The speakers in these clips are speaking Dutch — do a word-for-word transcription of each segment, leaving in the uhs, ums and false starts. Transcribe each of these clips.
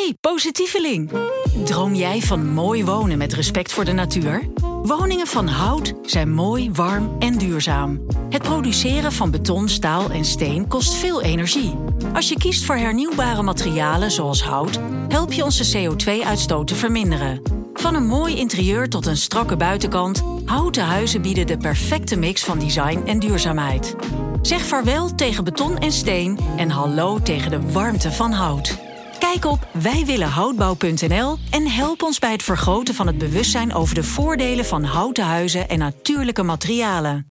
Hey, positieveling! Droom jij van mooi wonen met respect voor de natuur? Woningen van hout zijn mooi, warm en duurzaam. Het produceren van beton, staal en steen kost veel energie. Als je kiest voor hernieuwbare materialen zoals hout, help je onze C O twee uitstoot te verminderen. Van een mooi interieur tot een strakke buitenkant, houten huizen bieden de perfecte mix van design en duurzaamheid. Zeg vaarwel tegen beton en steen en hallo tegen de warmte van hout. Kijk op wij willen houtbouw punt n l en help ons bij het vergroten van het bewustzijn over de voordelen van houten huizen en natuurlijke materialen.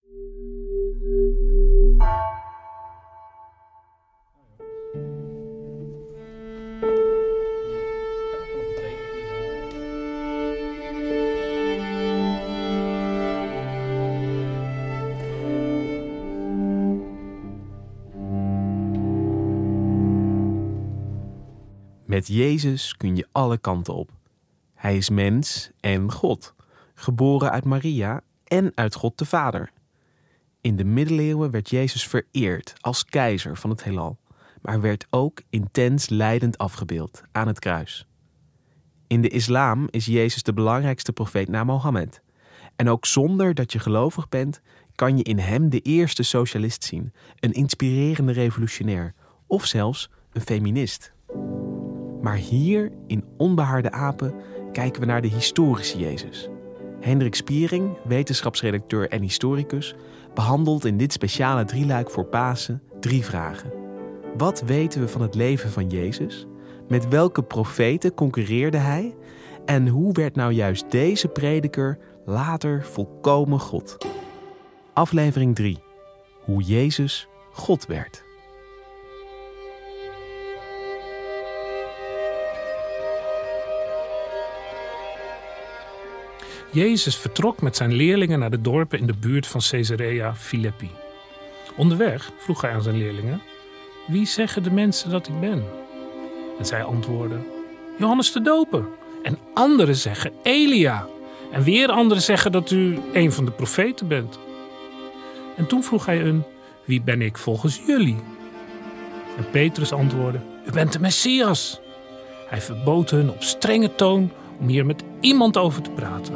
Met Jezus kun je alle kanten op. Hij is mens en God, geboren uit Maria en uit God de Vader. In de middeleeuwen werd Jezus vereerd als keizer van het heelal, maar werd ook intens lijdend afgebeeld aan het kruis. In de islam is Jezus de belangrijkste profeet na Mohammed. En ook zonder dat je gelovig bent, kan je in hem de eerste socialist zien, een inspirerende revolutionair of zelfs een feminist. Maar hier, in Onbehaarde Apen, kijken we naar de historische Jezus. Hendrik Spiering, wetenschapsredacteur en historicus, behandelt in dit speciale drieluik voor Pasen drie vragen. Wat weten we van het leven van Jezus? Met welke profeten concurreerde hij? En hoe werd nou juist deze prediker later volkomen God? Aflevering drie. Hoe Jezus God werd. Jezus vertrok met zijn leerlingen naar de dorpen in de buurt van Caesarea Philippi. Onderweg vroeg hij aan zijn leerlingen: wie zeggen de mensen dat ik ben? En zij antwoordden: Johannes de Doper. En anderen zeggen Elia. En weer anderen zeggen dat u een van de profeten bent. En toen vroeg hij hun: wie ben ik volgens jullie? En Petrus antwoordde: u bent de Messias. Hij verbood hun op strenge toon om hier met iemand over te praten.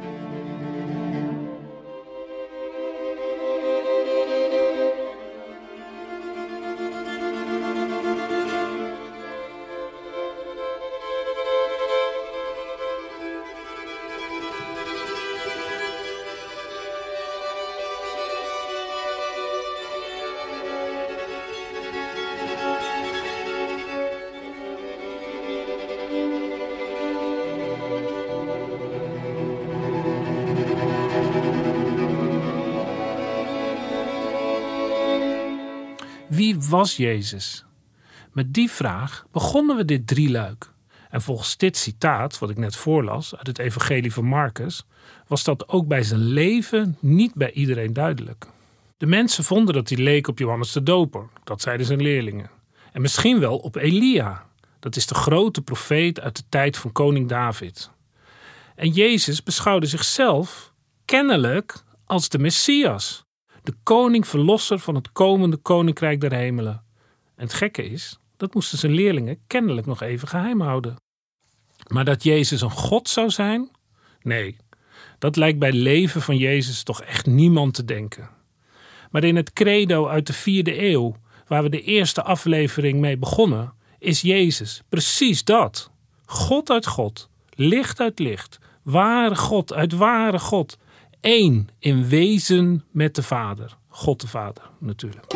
Wie was Jezus? Met die vraag begonnen we dit drieluik. En volgens dit citaat, wat ik net voorlas uit het evangelie van Marcus, was dat ook bij zijn leven niet bij iedereen duidelijk. De mensen vonden dat hij leek op Johannes de Doper, dat zeiden zijn leerlingen. En misschien wel op Elia, dat is de grote profeet uit de tijd van koning David. En Jezus beschouwde zichzelf kennelijk als de Messias. De koning-verlosser van het komende koninkrijk der hemelen. En het gekke is, dat moesten zijn leerlingen kennelijk nog even geheim houden. Maar dat Jezus een God zou zijn? Nee, dat lijkt bij het leven van Jezus toch echt niemand te denken. Maar in het credo uit de vierde eeuw, waar we de eerste aflevering mee begonnen, is Jezus precies dat. God uit God, licht uit licht, ware God uit ware God. Eén in wezen met de Vader. God de Vader natuurlijk.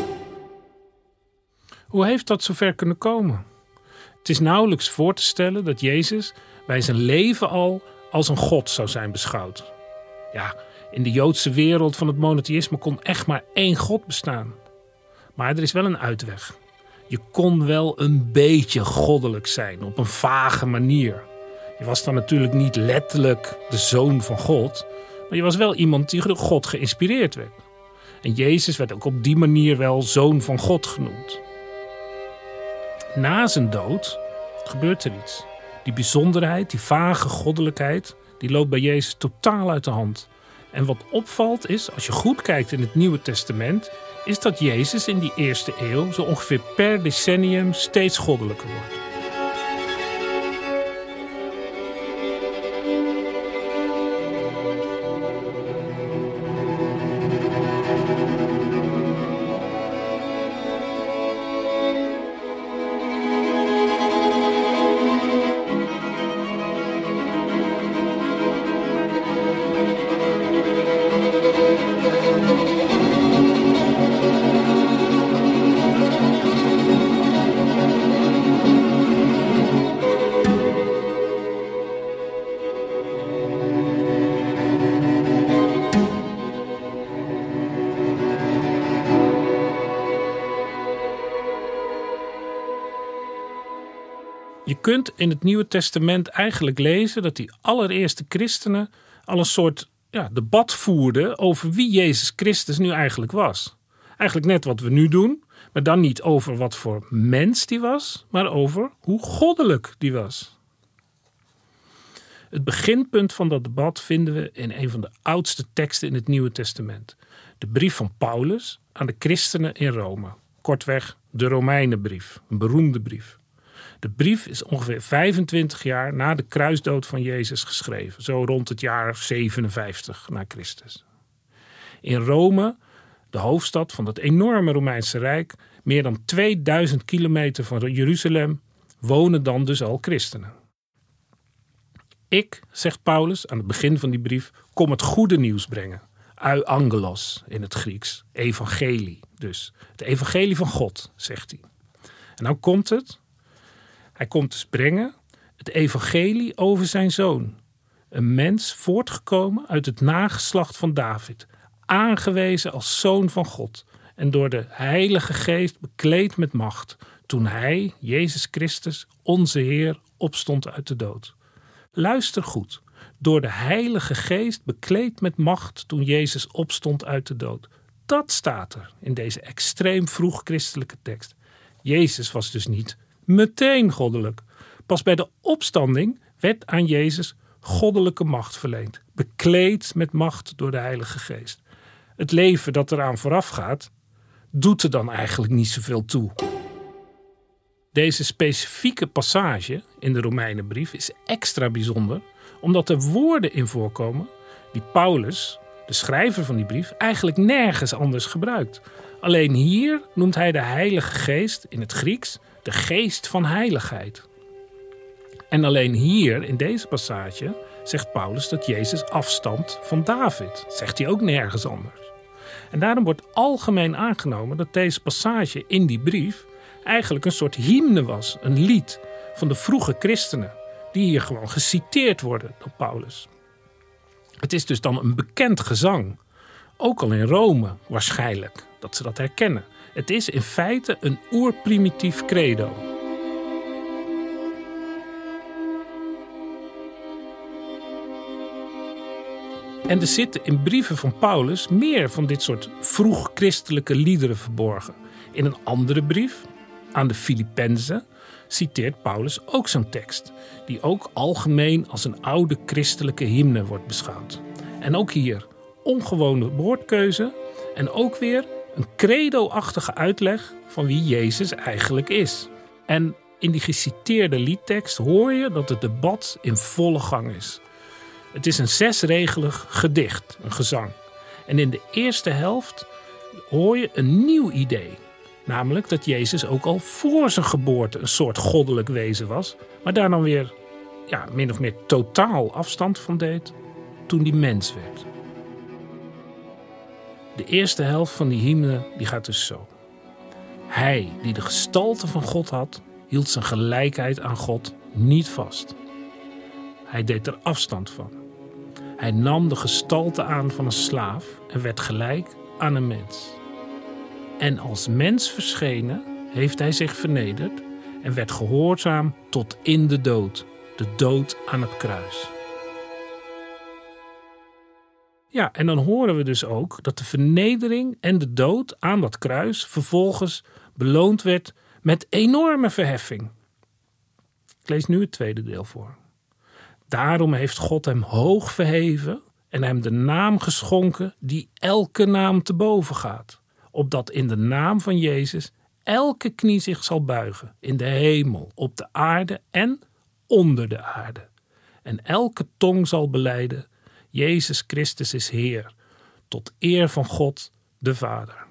Hoe heeft dat zover kunnen komen? Het is nauwelijks voor te stellen dat Jezus bij zijn leven al als een God zou zijn beschouwd. Ja, in de Joodse wereld van het monotheïsme kon echt maar één God bestaan. Maar er is wel een uitweg. Je kon wel een beetje goddelijk zijn op een vage manier. Je was dan natuurlijk niet letterlijk de zoon van God, maar je was wel iemand die door God geïnspireerd werd. En Jezus werd ook op die manier wel zoon van God genoemd. Na zijn dood gebeurt er iets. Die bijzonderheid, die vage goddelijkheid, die loopt bij Jezus totaal uit de hand. En wat opvalt is, als je goed kijkt in het Nieuwe Testament, is dat Jezus in die eerste eeuw zo ongeveer per decennium steeds goddelijker wordt. kunt in het Nieuwe Testament eigenlijk lezen dat die allereerste christenen al een soort ja, debat voerden over wie Jezus Christus nu eigenlijk was. Eigenlijk net wat we nu doen, maar dan niet over wat voor mens die was, maar over hoe goddelijk die was. Het beginpunt van dat debat vinden we in een van de oudste teksten in het Nieuwe Testament. De brief van Paulus aan de christenen in Rome. Kortweg de Romeinenbrief, een beroemde brief. De brief is ongeveer vijfentwintig jaar na de kruisdood van Jezus geschreven. Zo rond het jaar zevenenvijftig na Christus. In Rome, de hoofdstad van het enorme Romeinse Rijk, meer dan tweeduizend kilometer van Jeruzalem, wonen dan dus al christenen. Ik, zegt Paulus aan het begin van die brief, kom het goede nieuws brengen. Euangelos in het Grieks. Evangelie dus. Het evangelie van God, zegt hij. En nou komt het. Hij komt dus brengen het evangelie over zijn zoon. Een mens voortgekomen uit het nageslacht van David. Aangewezen als zoon van God. En door de Heilige Geest bekleed met macht. Toen hij, Jezus Christus, onze Heer, opstond uit de dood. Luister goed. Door de Heilige Geest bekleed met macht toen Jezus opstond uit de dood. Dat staat er in deze extreem vroeg christelijke tekst. Jezus was dus niet meteen goddelijk. Pas bij de opstanding werd aan Jezus goddelijke macht verleend. Bekleed met macht door de Heilige Geest. Het leven dat eraan vooraf gaat, doet er dan eigenlijk niet zoveel toe. Deze specifieke passage in de Romeinenbrief is extra bijzonder, omdat er woorden in voorkomen die Paulus, de schrijver van die brief, eigenlijk nergens anders gebruikt. Alleen hier noemt hij de Heilige Geest in het Grieks de geest van heiligheid. En alleen hier in deze passage zegt Paulus dat Jezus afstamt van David. Zegt hij ook nergens anders. En daarom wordt algemeen aangenomen dat deze passage in die brief eigenlijk een soort hymne was, een lied van de vroege christenen, die hier gewoon geciteerd worden door Paulus. Het is dus dan een bekend gezang, ook al in Rome waarschijnlijk, dat ze dat herkennen. Het is in feite een oerprimitief credo. En er zitten in brieven van Paulus meer van dit soort vroeg christelijke liederen verborgen. In een andere brief, aan de Filippenzen, citeert Paulus ook zo'n tekst, die ook algemeen als een oude christelijke hymne wordt beschouwd. En ook hier ongewone woordkeuze en ook weer een credo-achtige uitleg van wie Jezus eigenlijk is. En in die geciteerde liedtekst hoor je dat het debat in volle gang is. Het is een zesregelig gedicht, een gezang. En in de eerste helft hoor je een nieuw idee. Namelijk dat Jezus ook al voor zijn geboorte een soort goddelijk wezen was. Maar daar dan weer ja, min of meer totaal afstand van deed toen hij mens werd. De eerste helft van die hymne die gaat dus zo. Hij die de gestalte van God had, hield zijn gelijkheid aan God niet vast. Hij deed er afstand van. Hij nam de gestalte aan van een slaaf en werd gelijk aan een mens. En als mens verschenen heeft hij zich vernederd en werd gehoorzaam tot in de dood, de dood aan het kruis. Ja, en dan horen we dus ook dat de vernedering en de dood aan dat kruis vervolgens beloond werd met enorme verheffing. Ik lees nu het tweede deel voor. Daarom heeft God hem hoog verheven en hem de naam geschonken die elke naam te boven gaat. Opdat in de naam van Jezus elke knie zich zal buigen, in de hemel, op de aarde en onder de aarde. En elke tong zal belijden, Jezus Christus is Heer, tot eer van God de Vader.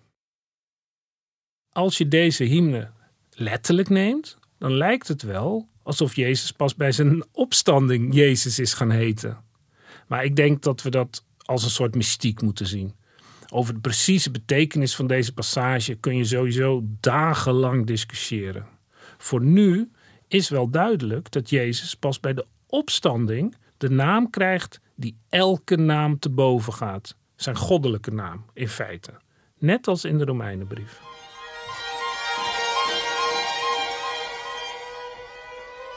Als je deze hymne letterlijk neemt, dan lijkt het wel alsof Jezus pas bij zijn opstanding Jezus is gaan heten. Maar ik denk dat we dat als een soort mystiek moeten zien. Over de precieze betekenis van deze passage kun je sowieso dagenlang discussiëren. Voor nu is wel duidelijk dat Jezus pas bij de opstanding de naam krijgt die elke naam te boven gaat. Zijn goddelijke naam in feite. Net als in de Romeinenbrief.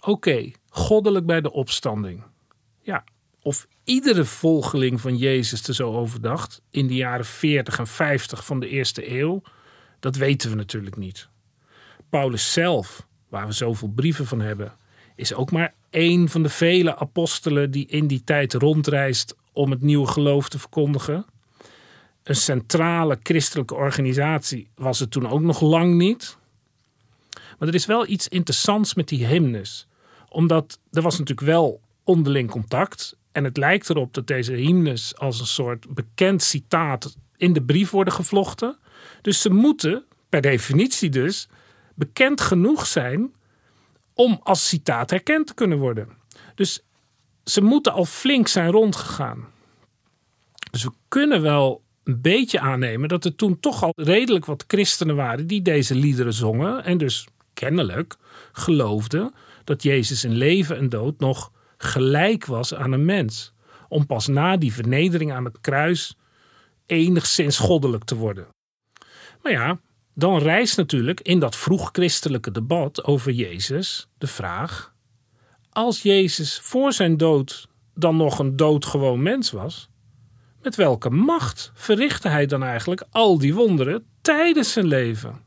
Oké, okay, goddelijk bij de opstanding. Ja, of iedere volgeling van Jezus er zo over dacht in de jaren veertig en vijftig van de eerste eeuw, dat weten we natuurlijk niet. Paulus zelf, waar we zoveel brieven van hebben, is ook maar één van de vele apostelen die in die tijd rondreist om het nieuwe geloof te verkondigen. Een centrale christelijke organisatie was het toen ook nog lang niet. Maar er is wel iets interessants met die hymnes. Omdat er was natuurlijk wel onderling contact. En het lijkt erop dat deze hymnes als een soort bekend citaat in de brief worden gevlochten. Dus ze moeten, per definitie dus, bekend genoeg zijn om als citaat herkend te kunnen worden. Dus ze moeten al flink zijn rondgegaan. Dus we kunnen wel een beetje aannemen dat er toen toch al redelijk wat christenen waren die deze liederen zongen en dus kennelijk geloofden dat Jezus in leven en dood nog gelijk was aan een mens. Om pas na die vernedering aan het kruis enigszins goddelijk te worden. Maar ja, dan rijst natuurlijk in dat vroeg-christelijke debat over Jezus de vraag: als Jezus voor zijn dood dan nog een doodgewoon mens was, met welke macht verrichtte hij dan eigenlijk al die wonderen tijdens zijn leven?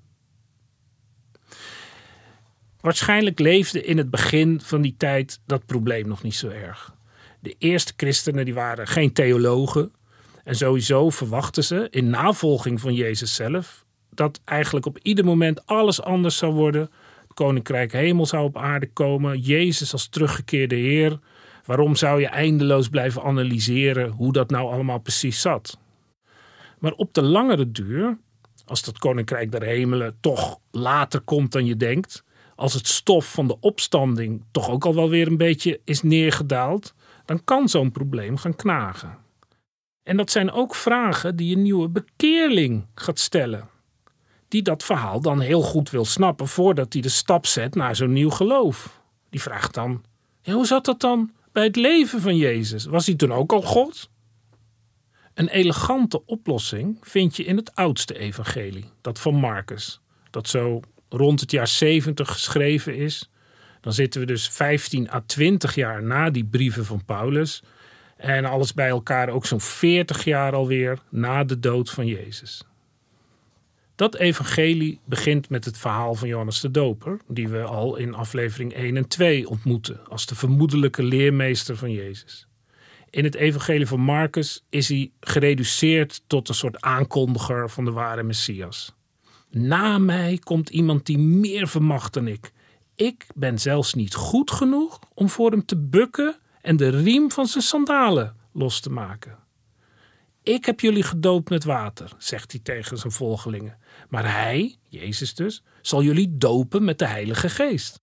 Waarschijnlijk leefde in het begin van die tijd dat probleem nog niet zo erg. De eerste christenen die waren geen theologen en sowieso verwachten ze in navolging van Jezus zelf dat eigenlijk op ieder moment alles anders zou worden. Het koninkrijk hemel zou op aarde komen, Jezus als teruggekeerde Heer. Waarom zou je eindeloos blijven analyseren hoe dat nou allemaal precies zat? Maar op de langere duur, als dat koninkrijk der hemelen toch later komt dan je denkt, als het stof van de opstanding toch ook al wel weer een beetje is neergedaald, dan kan zo'n probleem gaan knagen. En dat zijn ook vragen die een nieuwe bekeerling gaat stellen, die dat verhaal dan heel goed wil snappen voordat hij de stap zet naar zo'n nieuw geloof. Die vraagt dan, ja, hoe zat dat dan bij het leven van Jezus? Was hij toen ook al God? Een elegante oplossing vind je in het oudste evangelie, dat van Marcus, dat zo rond het jaar zeventig geschreven is. Dan zitten we dus vijftien à twintig jaar na die brieven van Paulus en alles bij elkaar ook zo'n veertig jaar alweer na de dood van Jezus. Dat evangelie begint met het verhaal van Johannes de Doper, die we al in aflevering één en twee ontmoeten als de vermoedelijke leermeester van Jezus. In het evangelie van Marcus is hij gereduceerd tot een soort aankondiger van de ware Messias. Na mij komt iemand die meer vermacht dan ik. Ik ben zelfs niet goed genoeg om voor hem te bukken en de riem van zijn sandalen los te maken. Ik heb jullie gedoopt met water, zegt hij tegen zijn volgelingen. Maar hij, Jezus dus, zal jullie dopen met de Heilige Geest.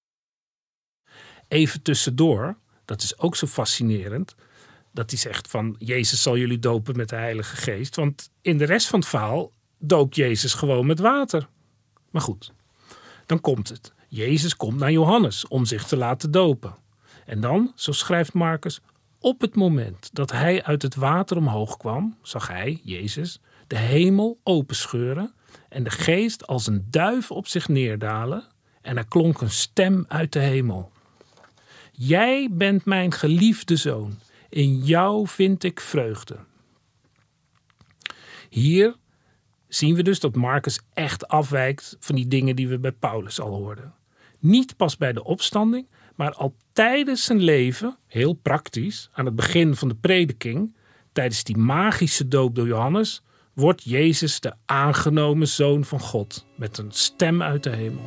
Even tussendoor, dat is ook zo fascinerend, dat hij zegt van Jezus zal jullie dopen met de Heilige Geest. Want in de rest van het verhaal doopt Jezus gewoon met water. Maar goed, dan komt het. Jezus komt naar Johannes om zich te laten dopen. En dan, zo schrijft Marcus, op het moment dat hij uit het water omhoog kwam, zag hij, Jezus, de hemel openscheuren en de geest als een duif op zich neerdalen en er klonk een stem uit de hemel. Jij bent mijn geliefde zoon, in jou vind ik vreugde. Hier zien we dus dat Marcus echt afwijkt van die dingen die we bij Paulus al hoorden. Niet pas bij de opstanding, maar al tijdens zijn leven, heel praktisch, aan het begin van de prediking, tijdens die magische doop door Johannes, wordt Jezus de aangenomen Zoon van God, met een stem uit de hemel.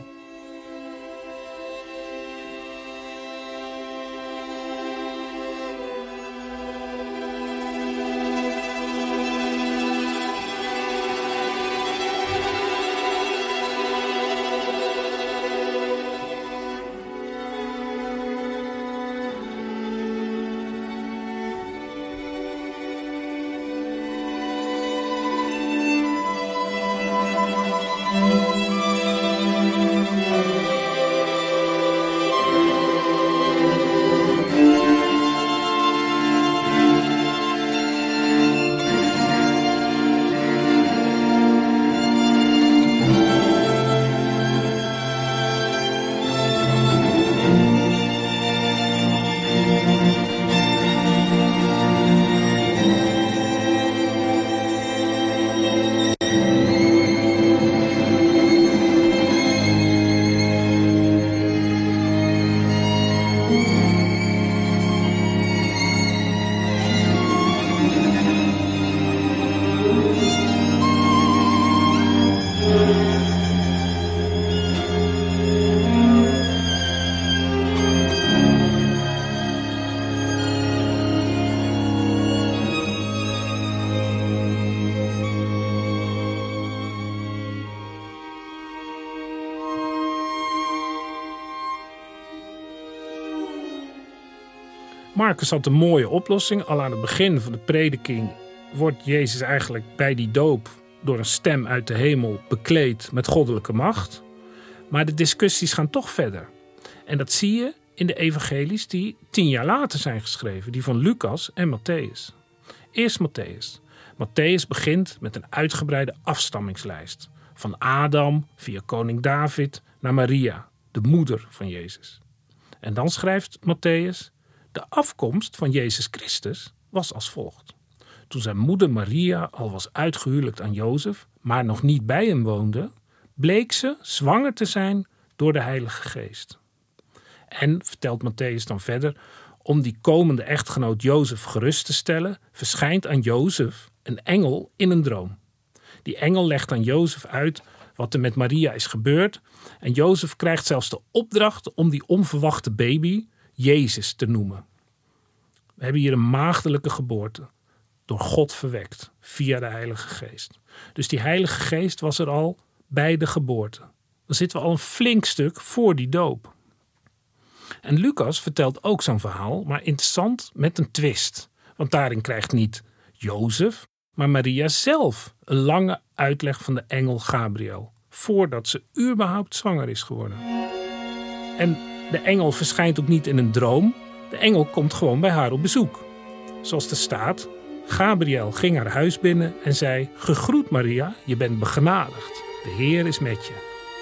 Marcus had een mooie oplossing. Al aan het begin van de prediking wordt Jezus eigenlijk bij die doop door een stem uit de hemel bekleed met goddelijke macht. Maar de discussies gaan toch verder. En dat zie je in de evangelies die tien jaar later zijn geschreven. Die van Lucas en Matthäus. Eerst Matthäus. Matthäus begint met een uitgebreide afstammingslijst. Van Adam via koning David naar Maria, de moeder van Jezus. En dan schrijft Matthäus: de afkomst van Jezus Christus was als volgt. Toen zijn moeder Maria al was uitgehuwelijkt aan Jozef, maar nog niet bij hem woonde, bleek ze zwanger te zijn door de Heilige Geest. En, vertelt Matthäus dan verder, om die komende echtgenoot Jozef gerust te stellen, verschijnt aan Jozef een engel in een droom. Die engel legt aan Jozef uit wat er met Maria is gebeurd. En Jozef krijgt zelfs de opdracht om die onverwachte baby Jezus te noemen. We hebben hier een maagdelijke geboorte, door God verwekt, via de Heilige Geest. Dus die Heilige Geest was er al bij de geboorte. Dan zitten we al een flink stuk voor die doop. En Lucas vertelt ook zo'n verhaal, maar interessant met een twist. Want daarin krijgt niet Jozef, maar Maria zelf een lange uitleg van de engel Gabriel, voordat ze überhaupt zwanger is geworden. En de engel verschijnt ook niet in een droom. De engel komt gewoon bij haar op bezoek. Zoals er staat: Gabriel ging haar huis binnen en zei: gegroet Maria, je bent begenadigd. De Heer is met je.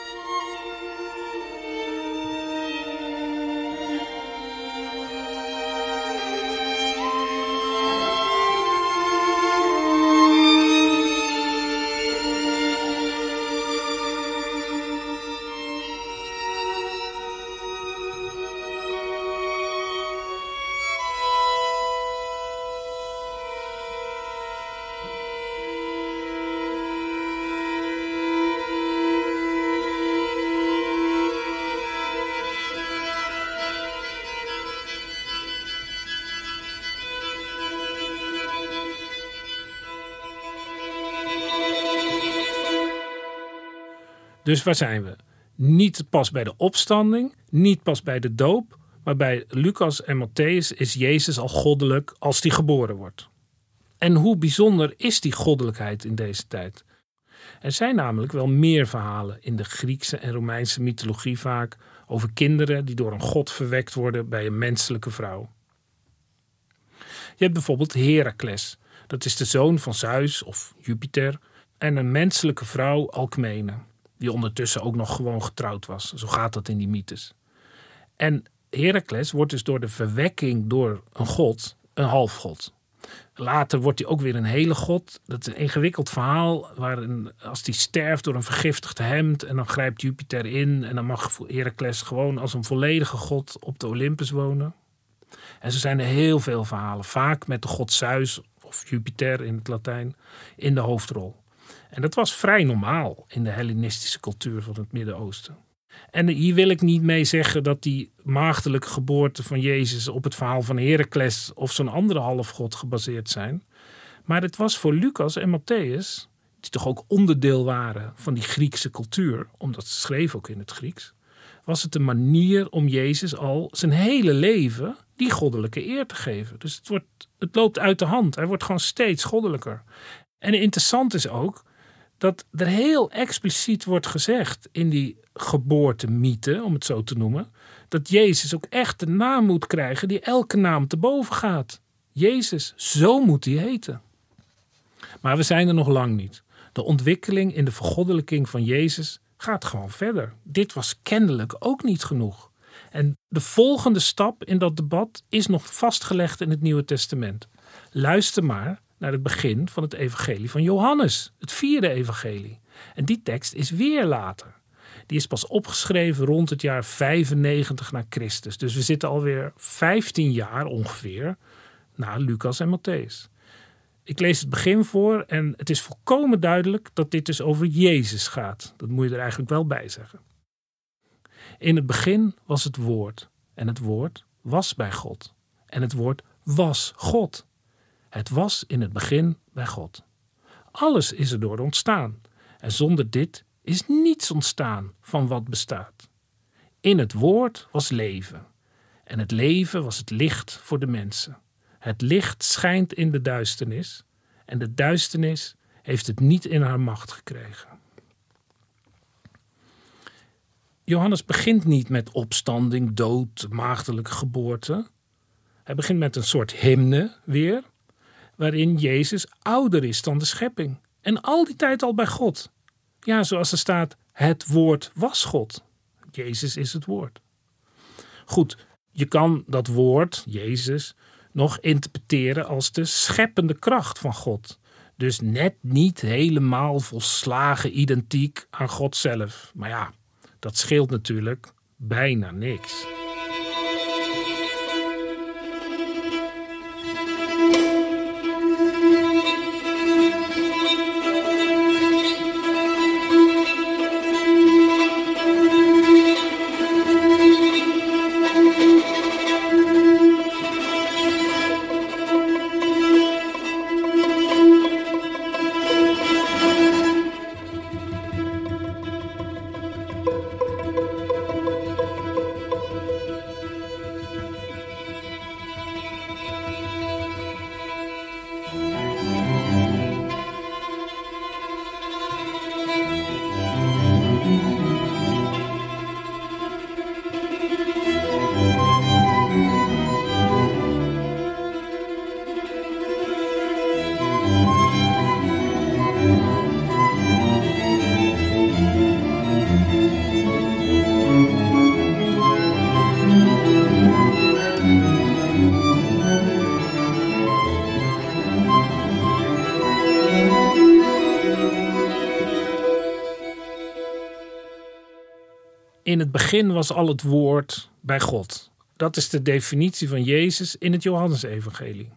Dus waar zijn we? Niet pas bij de opstanding, niet pas bij de doop, maar bij Lucas en Matthäus is Jezus al goddelijk als hij geboren wordt. En hoe bijzonder is die goddelijkheid in deze tijd? Er zijn namelijk wel meer verhalen in de Griekse en Romeinse mythologie vaak over kinderen die door een god verwekt worden bij een menselijke vrouw. Je hebt bijvoorbeeld Heracles, dat is de zoon van Zeus of Jupiter, en een menselijke vrouw Alcmene, die ondertussen ook nog gewoon getrouwd was. Zo gaat dat in die mythes. En Heracles wordt dus door de verwekking door een god een halfgod. Later wordt hij ook weer een hele god. Dat is een ingewikkeld verhaal, waarin als hij sterft door een vergiftigd hemd en dan grijpt Jupiter in en dan mag Heracles gewoon als een volledige god op de Olympus wonen. En zo zijn er heel veel verhalen, vaak met de god Zeus of Jupiter in het Latijn in de hoofdrol. En dat was vrij normaal in de Hellenistische cultuur van het Midden-Oosten. En hier wil ik niet mee zeggen dat die maagdelijke geboorte van Jezus op het verhaal van Heracles of zo'n andere halfgod gebaseerd zijn. Maar het was voor Lucas en Matthäus, die toch ook onderdeel waren van die Griekse cultuur, omdat ze schreven ook in het Grieks, was het een manier om Jezus al zijn hele leven die goddelijke eer te geven. Dus het, wordt, het loopt uit de hand. Hij wordt gewoon steeds goddelijker. En interessant is ook dat er heel expliciet wordt gezegd in die geboortemythe, om het zo te noemen, dat Jezus ook echt de naam moet krijgen die elke naam te boven gaat. Jezus, zo moet hij heten. Maar we zijn er nog lang niet. De ontwikkeling in de vergoddelijking van Jezus gaat gewoon verder. Dit was kennelijk ook niet genoeg. En de volgende stap in dat debat is nog vastgelegd in het Nieuwe Testament. Luister maar naar het begin van het evangelie van Johannes, het vierde evangelie. En die tekst is weer later. Die is pas opgeschreven rond het jaar vijfennegentig na Christus. Dus we zitten alweer vijftien jaar ongeveer na Lucas en Matthäus. Ik lees het begin voor en het is volkomen duidelijk dat dit dus over Jezus gaat. Dat moet je er eigenlijk wel bij zeggen. In het begin was het woord en het woord was bij God. En het woord was God. Het was in het begin bij God. Alles is erdoor ontstaan. En zonder dit is niets ontstaan van wat bestaat. In het woord was leven. En het leven was het licht voor de mensen. Het licht schijnt in de duisternis en de duisternis heeft het niet in haar macht gekregen. Johannes begint niet met opstanding, dood, maagdelijke geboorte. Hij begint met een soort hymne weer, waarin Jezus ouder is dan de schepping. En al die tijd al bij God. Ja, zoals er staat, het woord was God. Jezus is het woord. Goed, je kan dat woord, Jezus, nog interpreteren als de scheppende kracht van God. Dus net niet helemaal volslagen identiek aan God zelf. Maar ja, dat scheelt natuurlijk bijna niks. In het begin was al het woord bij God. Dat is de definitie van Jezus in het Johannesevangelie.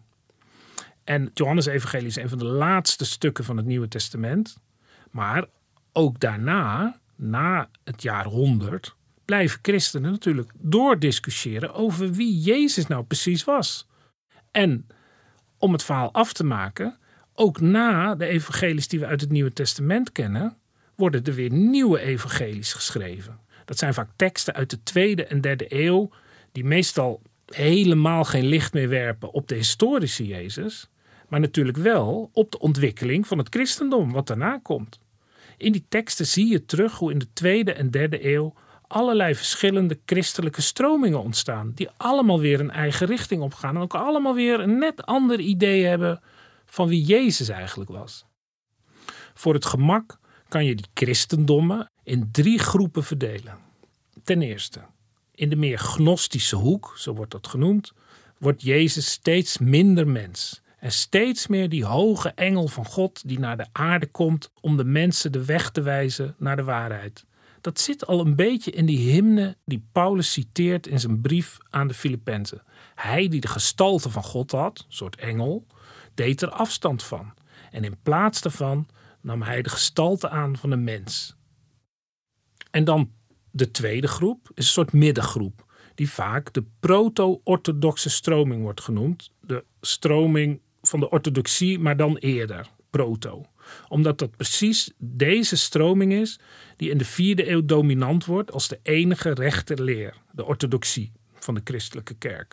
En het Johannesevangelie is een van de laatste stukken van het Nieuwe Testament. Maar ook daarna, na het jaar honderd, blijven christenen natuurlijk doordiscussiëren over wie Jezus nou precies was. En om het verhaal af te maken, ook na de evangelies die we uit het Nieuwe Testament kennen, worden er weer nieuwe evangelies geschreven. Dat zijn vaak teksten uit de tweede en derde eeuw, die meestal helemaal geen licht meer werpen op de historische Jezus, maar natuurlijk wel op de ontwikkeling van het christendom, wat daarna komt. In die teksten zie je terug hoe in de tweede en derde eeuw allerlei verschillende christelijke stromingen ontstaan, die allemaal weer een eigen richting opgaan en ook allemaal weer een net ander idee hebben van wie Jezus eigenlijk was. Voor het gemak kan je die christendommen in drie groepen verdelen. Ten eerste, in de meer gnostische hoek, zo wordt dat genoemd, wordt Jezus steeds minder mens. En steeds meer die hoge engel van God die naar de aarde komt om de mensen de weg te wijzen naar de waarheid. Dat zit al een beetje in die hymne die Paulus citeert in zijn brief aan de Filippenzen. Hij die de gestalte van God had, een soort engel, deed er afstand van. En in plaats daarvan nam hij de gestalte aan van een mens. En dan de tweede groep is een soort middengroep, die vaak de proto-orthodoxe stroming wordt genoemd. De stroming van de orthodoxie, maar dan eerder, proto. Omdat dat precies deze stroming is die in de vierde eeuw dominant wordt als de enige rechte leer, de orthodoxie van de christelijke kerk.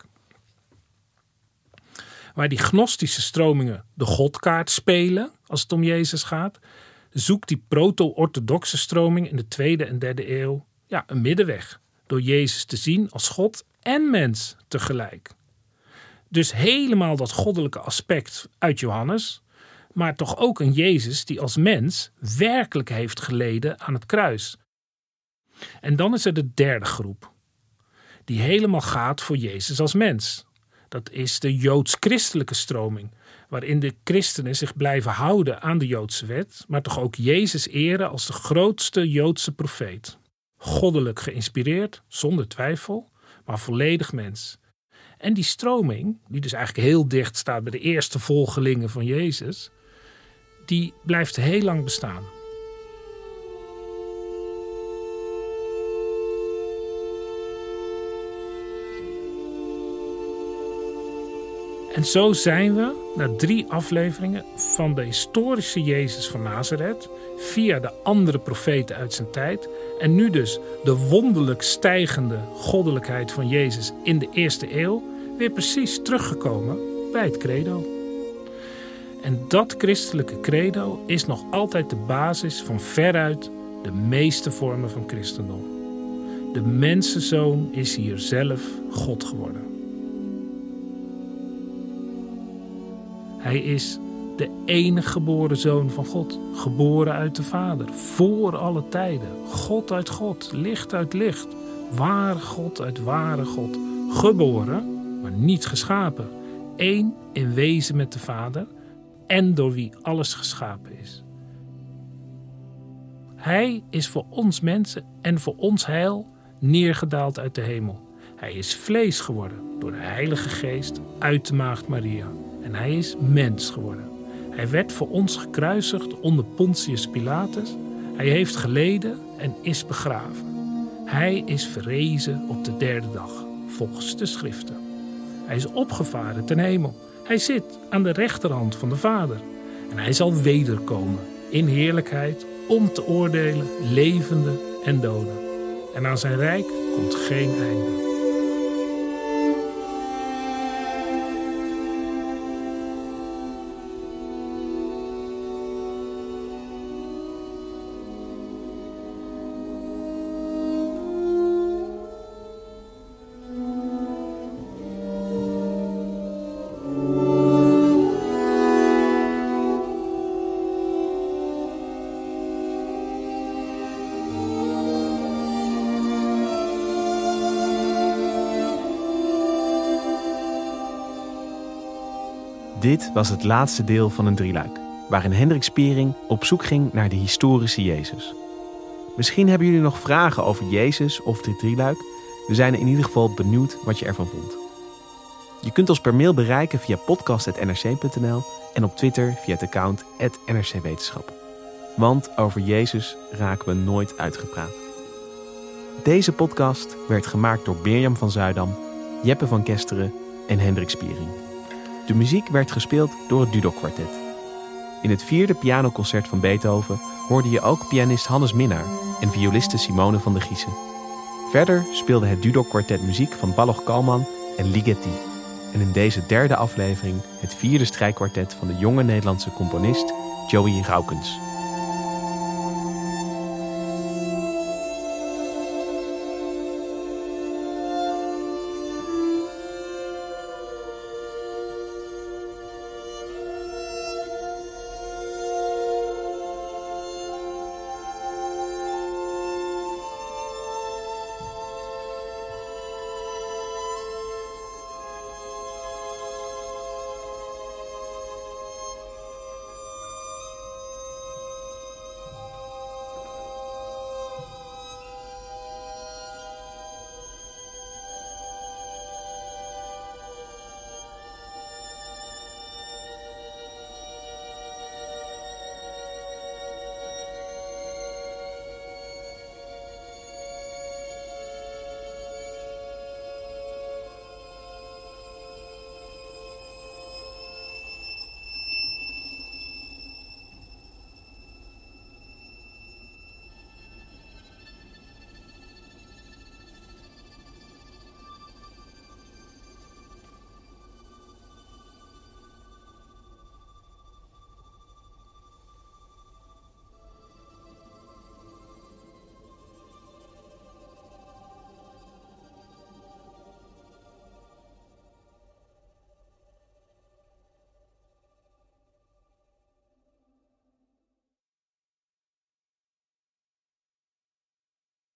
Waar die gnostische stromingen de godkaart spelen als het om Jezus gaat, zoekt die proto-orthodoxe stroming in de tweede en derde eeuw ja, een middenweg. Door Jezus te zien als God en mens tegelijk. Dus helemaal dat goddelijke aspect uit Johannes, maar toch ook een Jezus die als mens werkelijk heeft geleden aan het kruis. En dan is er de derde groep, die helemaal gaat voor Jezus als mens. Dat is de joods-christelijke stroming, waarin de christenen zich blijven houden aan de Joodse wet, maar toch ook Jezus eren als de grootste Joodse profeet. Goddelijk geïnspireerd, zonder twijfel, maar volledig mens. En die stroming, die dus eigenlijk heel dicht staat bij de eerste volgelingen van Jezus, die blijft heel lang bestaan. En zo zijn we, na drie afleveringen van de historische Jezus van Nazareth, via de andere profeten uit zijn tijd, en nu dus de wonderlijk stijgende goddelijkheid van Jezus in de eerste eeuw, weer precies teruggekomen bij het credo. En dat christelijke credo is nog altijd de basis van veruit de meeste vormen van christendom. De mensenzoon is hier zelf God geworden. Hij is de enige geboren zoon van God, geboren uit de Vader, voor alle tijden. God uit God, licht uit licht, ware God uit ware God, geboren, maar niet geschapen. Eén in wezen met de Vader en door wie alles geschapen is. Hij is voor ons mensen en voor ons heil neergedaald uit de hemel. Hij is vlees geworden door de Heilige Geest uit de Maagd Maria. En hij is mens geworden. Hij werd voor ons gekruisigd onder Pontius Pilatus. Hij heeft geleden en is begraven. Hij is verrezen op de derde dag, volgens de schriften. Hij is opgevaren ten hemel. Hij zit aan de rechterhand van de Vader. En hij zal wederkomen in heerlijkheid om te oordelen levenden en doden. En aan zijn rijk komt geen einde. Dit was het laatste deel van een drieluik, waarin Hendrik Spiering op zoek ging naar de historische Jezus. Misschien hebben jullie nog vragen over Jezus of dit drieluik. We zijn in ieder geval benieuwd wat je ervan vond. Je kunt ons per mail bereiken via podcast punt n r c punt n l en op Twitter via het account at n r c wetenschap. Want over Jezus raken we nooit uitgepraat. Deze podcast werd gemaakt door Mirjam van Zuidam, Jeppe van Kesteren en Hendrik Spiering. De muziek werd gespeeld door het Dudok Kwartet. In het vierde pianoconcert van Beethoven hoorde je ook pianist Hannes Minnaar en violiste Simone van der Giezen. Verder speelde het Dudok Kwartet muziek van Balogh Kalman en Ligeti. En in deze derde aflevering het vierde strijkkwartet van de jonge Nederlandse componist Joey Raukens.